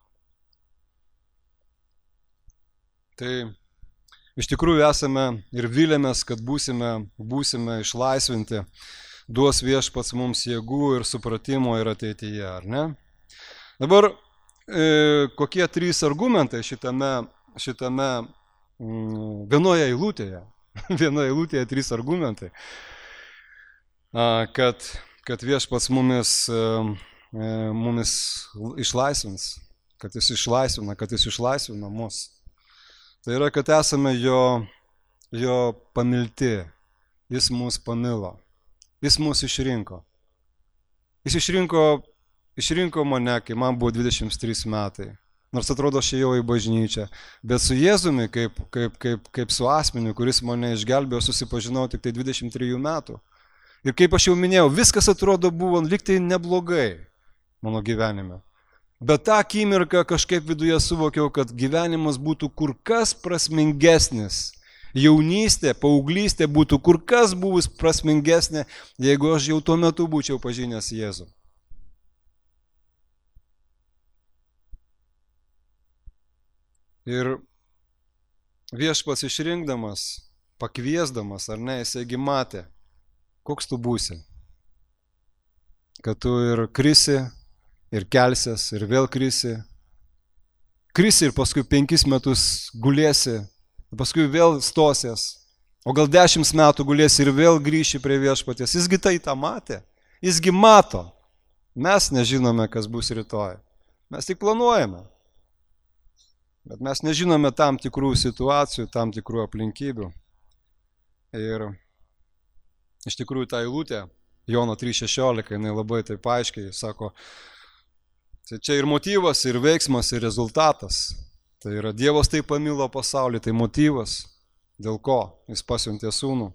Tai iš tikrųjų esame ir vilėmės, kad būsime, būsime išlaisvinti, duos viešpats mums jėgų ir supratimo ir ateityje, ar ne? Dabar e, kokie trys argumentai šitame, šitame mm, vienoje eilutėje, vienoje eilutėje trys argumentai, a, kad, kad viešpats mumis, e, mumis išlaisvins, kad jis išlaisvina, kad jis išlaisvina mus. Tai yra, kad esame jo, jo pamilti, jis mus pamilo, jis mus išrinko. Jis išrinko Išrinko mane, kai man buvo dvidešimt trys metai, nors atrodo aš ėjau į bažnyčią, bet su Jėzumi, kaip, kaip, kaip, kaip su asmeniu, kuris mane išgelbėjo, susipažinau tik tai dvidešimt trijų metų. Ir kaip aš jau minėjau, viskas atrodo buvo liktai neblogai mano gyvenime. Bet tą akimirką kažkaip viduje suvokiau, kad gyvenimas būtų kur kas prasmingesnis. Jaunystė, paauglystė būtų kur kas buvus prasmingesnė, jeigu aš jau tuo metu būčiau pažinęs Jėzų. Ir viešpats išrinkdamas, pakviesdamas, ar ne, jisai matė, koks tu būsi. Kad tu ir krisi, ir kelsies, ir vėl krisi. Krisi ir paskui penkis metus gulėsi, paskui vėl stosies. O gal dešimt metų gulėsi ir vėl grįši prie viešpaties. Jisgi tai tą matė. Jisgi mato. Mes nežinome, kas bus rytoj. Mes tik planuojame. Bet mes nežinome tam tikrų situacijų, tam tikrų aplinkybių. Ir iš tikrųjų ta eilutė, Jono trys šešiolika, jinai labai taip aiškiai sako, tai čia ir motyvas, ir veiksmas, ir rezultatas. Tai yra Dievas taip pamilo pasaulį, tai motyvas, dėl ko jis pasiuntė sūnų.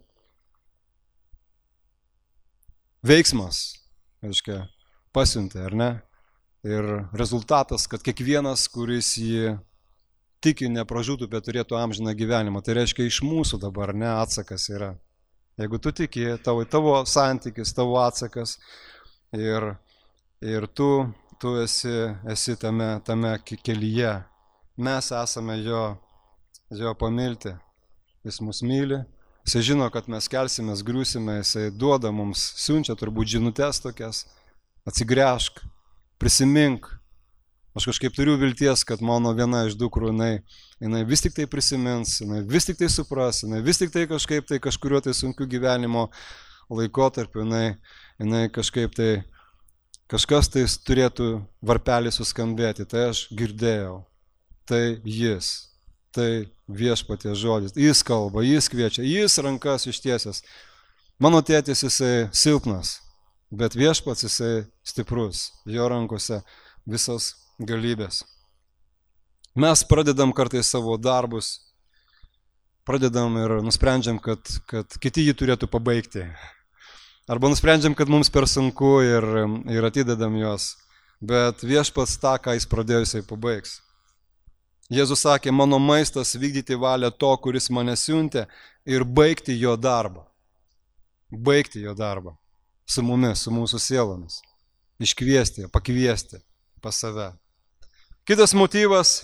Veiksmas, reiškia, pasiuntė, ar ne? Ir rezultatas, kad kiekvienas, kuris jį tiki, nepražūtų, bet turėtų amžiną gyvenimą. Tai reiškia, iš mūsų dabar ne atsakas yra. Jeigu tu tiki, tavo, tavo santykis, tavo atsakas ir, ir tu, tu esi, esi tame, tame kelyje. Mes esame jo, jo pamilti. Jis mus myli. Jis žino, kad mes kelsimės, griūsime. Jis duoda mums, siunčia turbūt žinutes tokias. Atsigręžk, prisimink. Aš kažkaip turiu vilties, kad mano viena iš dukrų, jinai, jinai vis tik tai prisimins, jinai vis tik tai supras, jinai vis tik tai kažkaip tai kažkurio tai sunkiu gyvenimo laikotarpiu, jinai, jinai kažkaip tai, kažkas tai turėtų varpelį suskambėti. Tai aš girdėjau, tai jis, tai viešpaties žodis, jis kalba, jis kviečia, jis rankas ištiesęs. Mano tėtis jisai silpnas, bet viešpats jisai stiprus, jo rankose visas galybės. Mes pradedam kartais savo darbus, pradedam ir nusprendžiam, kad, kad kiti jį turėtų pabaigti. Arba nusprendžiam, kad mums per sunku ir, ir atidedam juos. Bet viešpats tą, ką jis pradėjo, jisai pabaigs. Jėzus sakė, mano maistas vykdyti valią to, kuris mane siuntė ir baigti jo darbą. Baigti jo darbą. Su mumis, su mūsų sielomis. Iškviesti, pakviesti pas save. Kitas motyvas,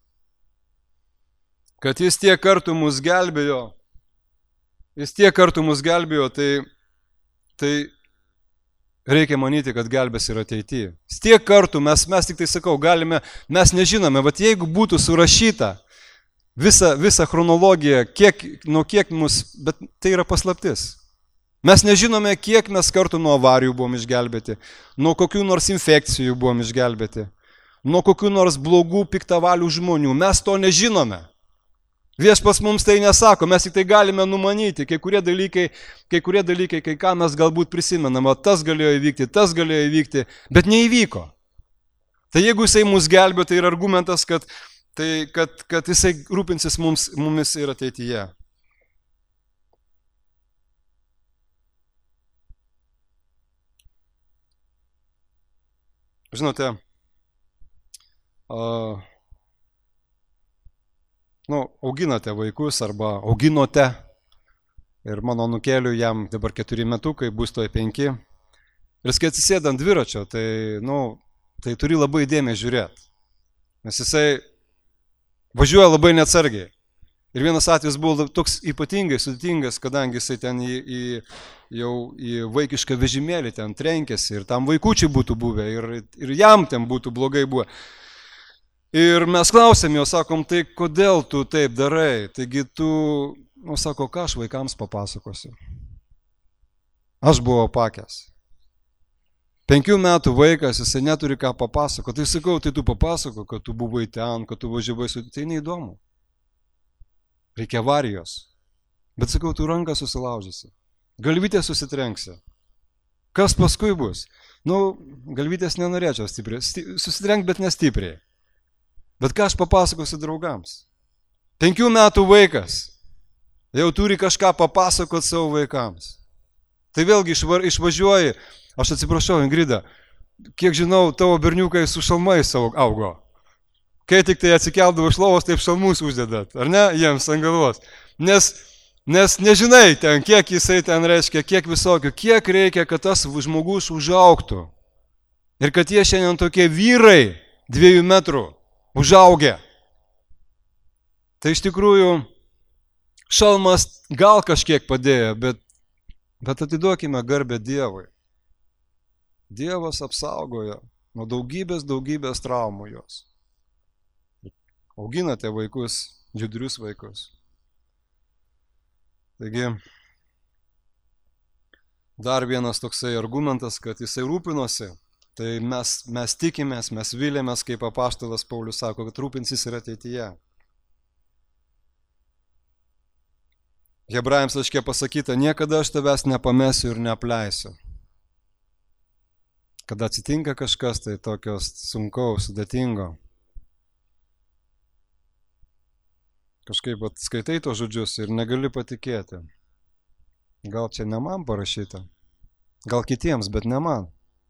kad jis tiek kartų mus gelbėjo, jis tiek kartų mus gelbėjo, tai, tai reikia manyti, kad gelbės ir ateityje. Tiek kartų mes, mes tik tai sakau, galime, mes nežinome, bet jeigu būtų surašyta visa, visa chronologija, kiek, nuo kiek mus, bet tai yra paslaptis. Mes nežinome, kiek mes kartų nuo avarijų buvom išgelbėti, nuo kokių nors infekcijų buvom išgelbėti, nuo kokių nors blogų piktavalių žmonių. Mes to nežinome. Viešpats mums tai nesako, mes tik tai galime numanyti, kai kurie dalykai, kai kurie dalykai, kai ką mes galbūt prisimename, tas galėjo įvykti, tas galėjo įvykti, bet neįvyko. Tai jeigu jisai mus gelbė, tai yra argumentas, kad, tai, kad, kad jisai rūpinsis mums, mumis ir ateityje. Žinote, uh, nu, auginate vaikus arba auginote ir mano nukeliu jam dabar keturi metukai, bus toj penki. Ir kai atsisėda ant dviračio, tai, nu, tai turi labai dėmesį žiūrėti, nes jisai važiuoja labai neatsargiai. Ir vienas atvejis buvo toks ypatingai sudėtingas, kadangi jisai ten į, į, jau į vaikišką vežimėlį ten trenkėsi ir tam vaikučiai būtų buvę ir, ir jam ten būtų blogai buvę. Ir mes klausėm jo, sakom, tai kodėl tu taip darai? Taigi tu, nu, sako, ką aš vaikams papasakosiu? Aš buvau pakęs. Penkių metų vaikas, jisai neturi ką papasakoti. Tai sakau, tai tu papasako, kad tu buvai ten, kad tu važiavai su... Tai neįdomu. Reikia avarijos. Bet sakau, tu ranką susilaužysi. Galvytė susitrenksi. Kas paskui bus? Nu, galvytės nenorėčiau stipriai. Susitrenk, bet nestipriai. Bet ką aš papasakosiu draugams? Penkių metų vaikas jau turi kažką papasakoti savo vaikams. Tai vėlgi išvažiuoji. Aš atsiprašau, Ingrida, kiek žinau, tavo berniukai su šalmais savo augo. Kai tik tai atsikeldavo iš lovos, taip šalmus uždedat, ar ne, jiems ant galvos. Nes, nes nežinai ten, kiek jisai ten reiškia, kiek visokių, kiek reikia, kad tas žmogus užaugtų. Ir kad jie šiandien tokie vyrai dviejų metrų užaugę. Tai iš tikrųjų šalmas gal kažkiek padėjo, bet, bet atiduokime garbę Dievui. Dievas apsaugojo nuo daugybės, daugybės traumų jos. Auginate vaikus, judrius vaikus. Taigi, dar vienas toksai argumentas, kad jisai rūpinosi, tai mes, mes tikimės, mes vilėmės, kaip apaštalas Paulius sako, kad rūpinsis ir ateityje. Hebrajams laiške pasakyta, niekada aš tavęs nepamesiu ir neapleisiu. Kada atsitinka kažkas, tai tokios sunkaus, sudėtingo. Kažkaip skaitai to žodžius ir negali patikėti. Gal čia ne man parašyta, gal kitiems, bet ne man.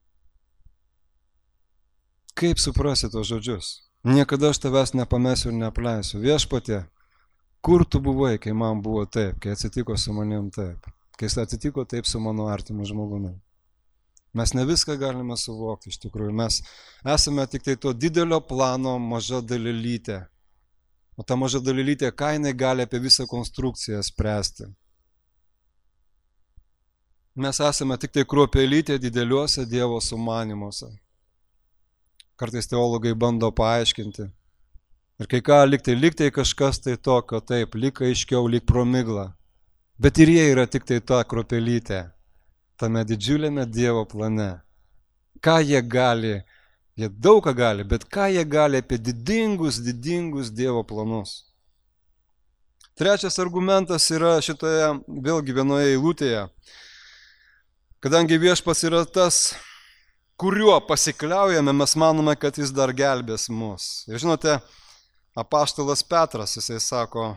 Kaip suprasi tos žodžius? Niekada aš tavęs nepamesiu ir neapleisiu. Viešpatie, kur tu buvai, kai man buvo taip, kai atsitiko su manim taip, kai atsitiko taip su mano artimu žmogumi. Mes ne viską galime suvokti iš tikrųjų. Mes esame tik tai to didelio plano maža dalelytė. O ta maža dalelytė, ką jinai gali apie visą konstrukciją spręsti. Mes esame tik tai kruopelytė dideliuose Dievo sumanymuose. Kartais teologai bando paaiškinti. Ir kai ką, lyg tai, lyg tai kažkas tai tokio, taip, lyg aiškiau, lyg promigla. Bet ir jie yra tik tai ta kruopelytė, tame didžiuliame Dievo plane. Ką jie gali? Jie daug ką gali, bet ką jie gali apie didingus, didingus Dievo planus. Trečias argumentas yra šitoje, vėlgi vienoje eilutėje. Kadangi viešpats yra tas, kuriuo pasikliaujame, mes manome, kad jis dar gelbės mus. Ir žinote, apaštalas Petras, jisai sako,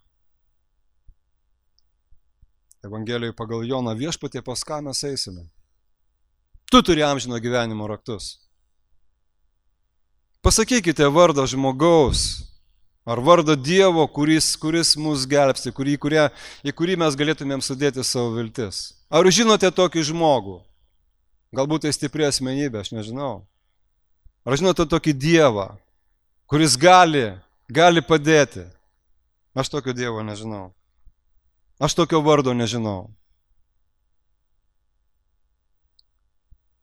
Evangelijoje pagal Joną, viešpatie, pas ką mes eisime? Tu turi amžino gyvenimo raktus. Pasakykite vardą žmogaus, ar vardą Dievo, kuris, kuris mus gelbsti, kurį, kurie, į kurį mes galėtumėm sudėti savo viltis. Ar žinote tokį žmogų? Galbūt tai stipri asmenybė, aš nežinau. Ar žinote tokį Dievą, kuris gali, gali padėti? Aš tokio Dievo nežinau. Aš tokio vardo nežinau.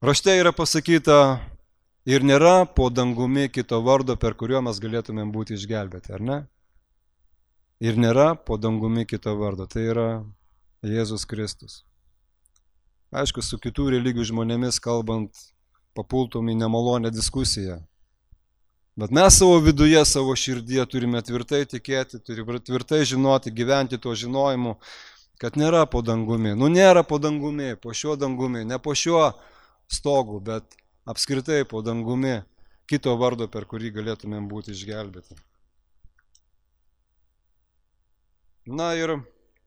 Rašte yra pasakyta, ir nėra po dangumi kito vardo, per kurio mes galėtumėm būti išgelbėti, ar ne? Ir nėra po dangumi kito vardo, tai yra Jėzus Kristus. Aišku, su kitų religijų žmonėmis kalbant, papultum į nemalonę diskusiją. Bet mes savo viduje, savo širdyje turime tvirtai tikėti, turime tvirtai žinoti, gyventi tuo žinojimu, kad nėra po dangumi. Nu, nėra po dangumi, po šiuo dangumi, ne po šiuo stogu, bet apskritai po dangumi kito vardo, per kurį galėtumėm būti išgelbėti. Na ir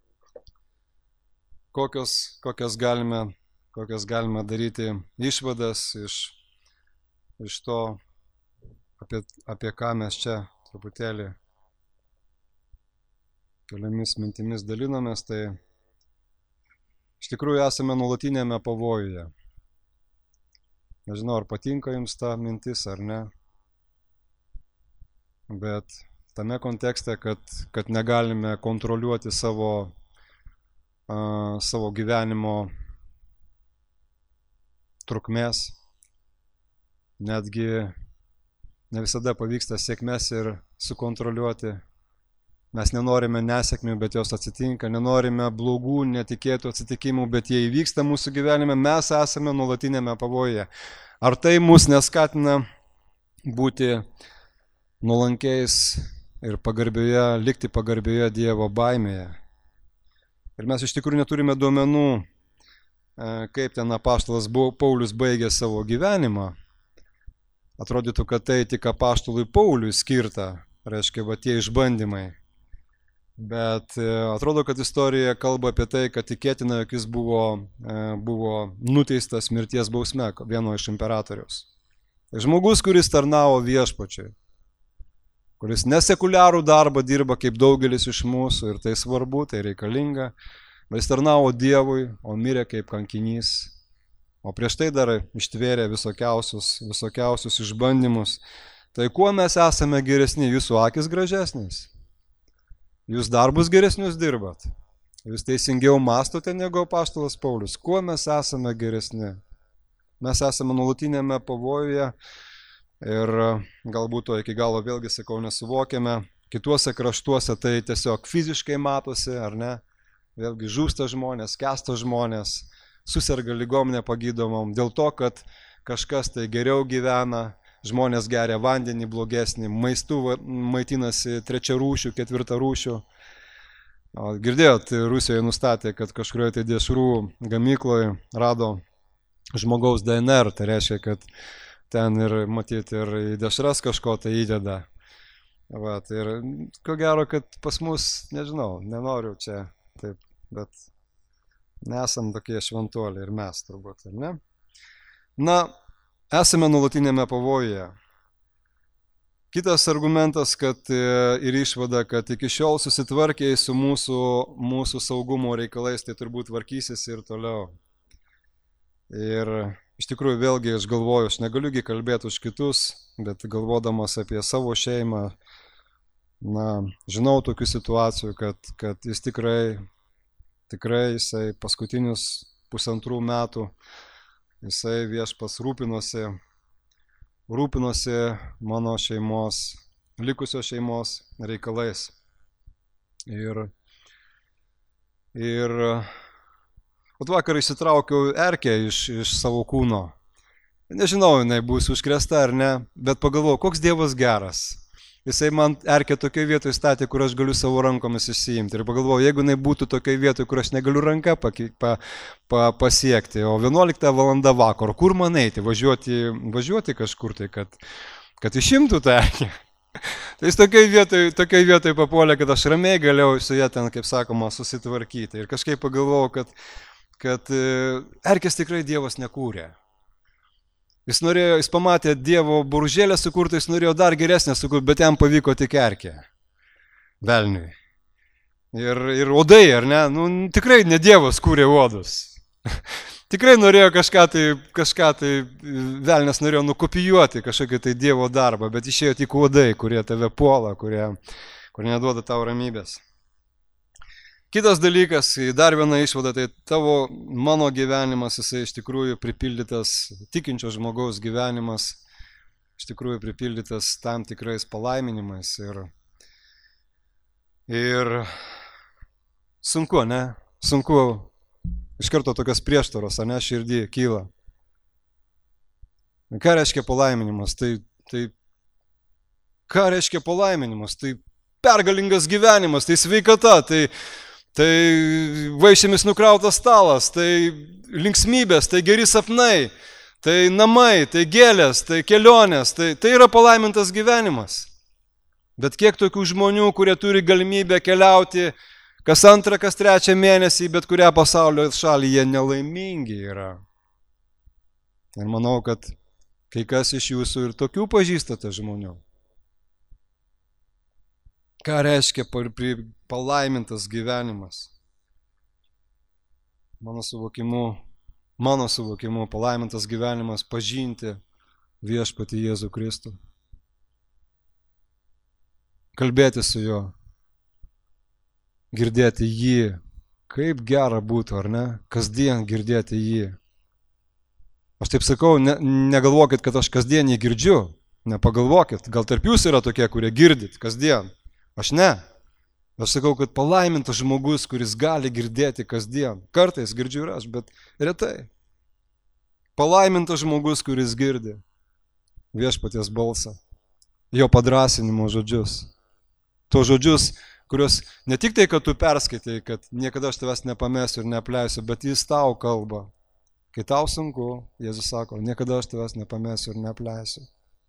kokios, kokias, galime, kokias galime daryti išvadas iš, iš to, apie, apie ką mes čia truputėlį keliomis mintimis dalinomės, tai iš tikrųjų esame nuolatinėme pavojuje. Nežinau, ar patinka jums ta mintis ar ne, bet tame kontekste, kad, kad negalime kontroliuoti savo, uh, savo gyvenimo trukmės, netgi ne visada pavyksta sėkmės ir sukontroliuoti. Mes nenorime nesėkmių, bet jos atsitinka, nenorime blogų, netikėtų atsitikimų, bet jie įvyksta mūsų gyvenime, mes esame nuolatinėme pavojuje. Ar tai mus neskatina būti nuolankiais ir pagarbioje, likti pagarbioje Dievo baimėje? Ir mes iš tikrųjų neturime duomenų, kaip ten apaštalas Paulius baigė savo gyvenimą. Atrodytų, kad tai tik apaštalui Pauliui skirta, reiškia, va tie išbandymai. Bet atrodo, kad istorija kalba apie tai, kad tikėtina, jog jis buvo, buvo nuteistas mirties bausme vieno iš imperatoriaus. Tai žmogus, kuris tarnavo viešpačiui, kuris nesekuliarų darbą dirba kaip daugelis iš mūsų, ir tai svarbu, tai reikalinga, bet jis tarnavo Dievui, o mirė kaip kankinys, o prieš tai dar ištvėrė visokiausius, visokiausius išbandymus. Tai kuo mes esame geresni, jūsų akis gražesnis? Jūs darbus geresnius dirbat? Jūs teisingiau mąstote negu apaštalas Paulius? Kuo mes esame geresni? Mes esame nuolatinėme pavojuje ir galbūt to iki galo vėlgi, sakau, nesuvokiame. Kituose kraštuose tai tiesiog fiziškai matosi, ar ne? Vėlgi žūsta žmonės, skęsta žmonės, suserga ligom nepagydomom, dėl to, kad kažkas tai geriau gyvena, žmonės geria vandenį blogesnį, maistu maitinasi trečia rūšių, ketvirtą rūšių. Girdėjot, Rusijoje nustatė, kad kažkurioje tai dešrų gamykloje rado žmogaus D N R, tai reiškia, kad ten ir matyti ir į dešras kažko tai įdeda. Va, tai ir ko gero, kad pas mus, nežinau, nenoriu čia taip, bet nesam tokie šventuoliai ir mes turbūt, ar ne? Na, esame nuolatinėme pavojuje. Kitas argumentas, kad ir išvada, kad iki šiol susitvarkiai su mūsų, mūsų saugumo reikalais, tai turbūt tvarkysis ir toliau. Ir iš tikrųjų vėlgi aš galvoju, aš negaliugi kalbėti už kitus, bet galvodamas apie savo šeimą, na, žinau tokių situacijų, kad, kad jis tikrai, tikrai jisai paskutinius pusantrų metų jisai viešpas rūpinosi, rūpinosi mano šeimos, likusios šeimos reikalais. Ir, ir vat vakar išsitraukiau erkę iš, iš savo kūno. Nežinau, jinai bus užkrėsta ar ne, bet pagalvojau, koks Dievas geras. Jisai man erkę tokioje vietoje statė, kur aš galiu savo rankomis išsiimti. Ir pagalvojau, jeigu jinai būtų tokioje vietoje, kur aš negaliu ranką pa, pa, pa, pasiekti, o vienuolikta valanda vakaro, kur man eiti, važiuoti, važiuoti kažkur tai, kad, kad išimtų tą erkę. Tai jis tokioje vietoje, tokioje vietoje papuolė, kad aš ramiai galėjau su ją ten, kaip sakoma, susitvarkyti. Ir kažkaip pagalvojau, kad, kad erkės tikrai Dievas nekūrė. Jis norėjo, jis pamatė Dievo boružėlę sukurtą, jis norėjo dar geresnę sukurti, bet jam pavyko tik erkė. Velniui. Ir, ir odai, ar ne? Nu, tikrai ne Dievas kūrė uodus. Tikrai norėjo kažką tai, kažką tai, velnias norėjo nukopijuoti kažkokį tai Dievo darbą, bet išėjo tik odai, kurie tave puola, kurie, kurie neduoda tau ramybės. Kitas dalykas, dar viena išvada, tai tavo, mano gyvenimas, jisai iš tikrųjų pripildytas, tikinčio žmogaus gyvenimas, iš tikrųjų pripildytas tam tikrais palaiminimais. Ir, ir sunku, ne? Sunku, iš karto tokios prieštaros, ne, širdį kyla. Ką reiškia palaiminimas? Tai, tai, ką reiškia palaiminimas? Tai pergalingas gyvenimas, tai sveikata, tai, tai vaišėmis nukrautas stalas, tai linksmybės, tai geri sapnai, tai namai, tai gėlės, tai kelionės, tai, tai yra palaimintas gyvenimas. Bet kiek tokių žmonių, kurie turi galimybę keliauti kas antrą, kas trečią mėnesį, bet kurią pasaulio šalį, jie nelaimingi yra. Ir manau, kad kai kas iš jūsų ir tokių pažįstate žmonių. Ką reiškia palaimintas gyvenimas? Mano suvokimu, mano suvokimu, palaimintas gyvenimas pažinti viešpatį Jėzų Kristų. Kalbėti su juo, girdėti jį. Kaip gera būtų, ar ne? Kasdien girdėti jį. Aš taip sakau, ne, negalvokit, kad aš kasdien jį girdžiu. Nepagalvokit. Gal tarp jūs yra tokie, kurie girdit kasdien. Aš ne. Aš sakau, kad palaimintas žmogus, kuris gali girdėti kasdien. Kartais girdžiu ir aš, bet retai. Palaimintas žmogus, kuris girdi viešpaties balsą. Jo padrasinimo žodžius. To žodžius, kurios ne tik tai, kad tu perskaitai, kad niekada aš tavęs nepamesiu ir neapleisiu, bet jis tau kalba. Kai tau sunku, Jėzus sako, niekada aš tavęs nepamesiu ir neapleisiu.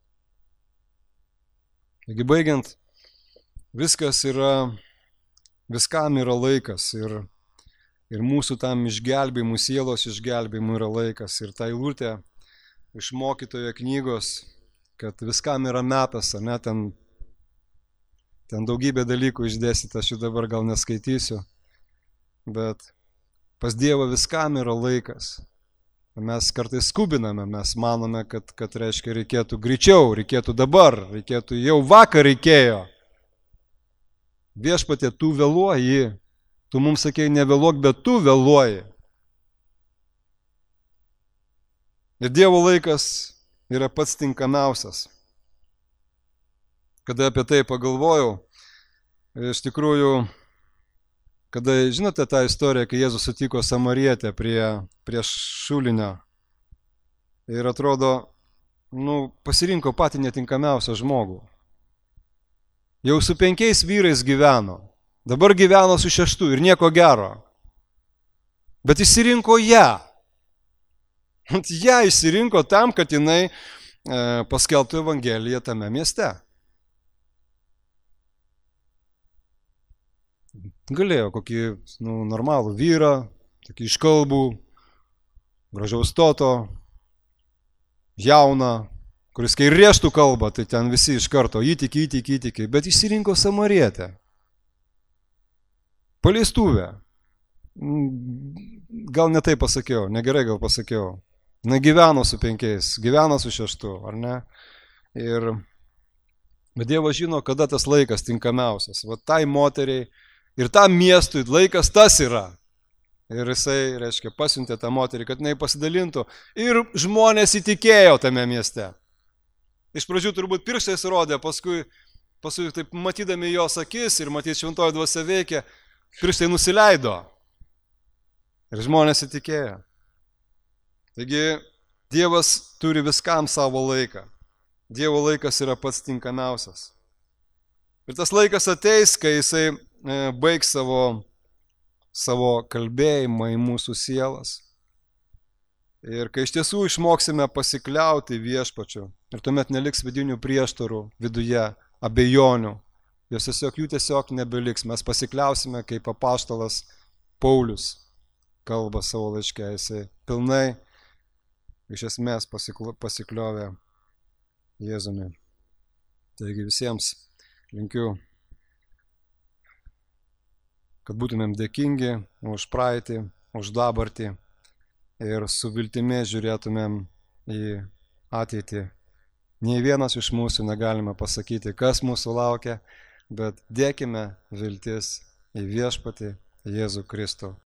Taigi baigiant, viskas yra, viskam yra laikas ir, ir mūsų tam išgelbėjimui, sielos išgelbėjimui yra laikas. Ir ta eilutė iš mokytojo knygos, kad viskam yra metas, ne, ten, ten daugybė dalykų išdėstyta, aš jų dabar gal neskaitysiu, bet pas Dievą viskam yra laikas. Mes kartais skubiname, mes manome, kad, kad reiškia, reikėtų greičiau, reikėtų dabar, reikėtų jau vakar reikėjo. Viešpatie, tu vėluoji, tu mums sakei nevėluok, bet tu vėluoji. Ir Dievo laikas yra pats tinkamiausias. Kada apie tai pagalvojau, iš tikrųjų, kada, žinote tą istoriją, kai Jėzus sutiko samarietę prie, prie šulinio ir atrodo, nu, pasirinko patį netinkamiausią žmogų. Jau su penkiais vyrais gyveno, dabar gyveno su šeštu ir nieko gero. Bet išsirinko ją. Ją išsirinko tam, kad jinai e, paskelbtų evangeliją tame mieste. Galėjo kokį nu, normalų vyrą, tokį iškalbų, gražaus toto, jauną, kuris kai rieštų kalbą, tai ten visi iš karto įtiki, įtiki, įtiki, bet išsirinko samarietę. Paleistuvę. Gal ne tai pasakiau, negerai gal pasakiau. Na, gyveno su penkiais, gyveno su šeštu, ar ne? Ir, bet Dievas žino, kada tas laikas tinkamiausias. Va tai moteriai ir tam miestui laikas tas yra. Ir jisai, reiškia, pasiuntė tą moterį, kad jinai pasidalintų. Ir žmonės įtikėjo tame mieste. Iš pradžių turbūt pirštais rodė, paskui, paskui taip matydami jos akis ir matyti šventoji dvasia veikia, pirštai nusileido. Ir žmonės įtikėjo. Taigi, Dievas turi viskam savo laiką. Dievo laikas yra pats tinkamiausias. Ir tas laikas ateis, kai jisai baigs savo, savo kalbėjimą į mūsų sielas. Ir kai iš tiesų išmoksime pasikliauti viešpačiu, ir tuomet neliks vidinių prieštarų viduje, abejonių, jos tiesiog jų tiesiog nebeliks. Mes pasikliausime, kaip apaštalas Paulius kalba savo laiške, jisai pilnai iš esmės pasikliovė Jėzumi. Taigi visiems linkiu, kad būtumėm dėkingi už praeitį, už dabartį ir su viltimi žiūrėtumėm į ateitį. Nei vienas iš mūsų negalime pasakyti, kas mūsų laukia, bet dėkime viltis į viešpatį, Jėzų Kristų.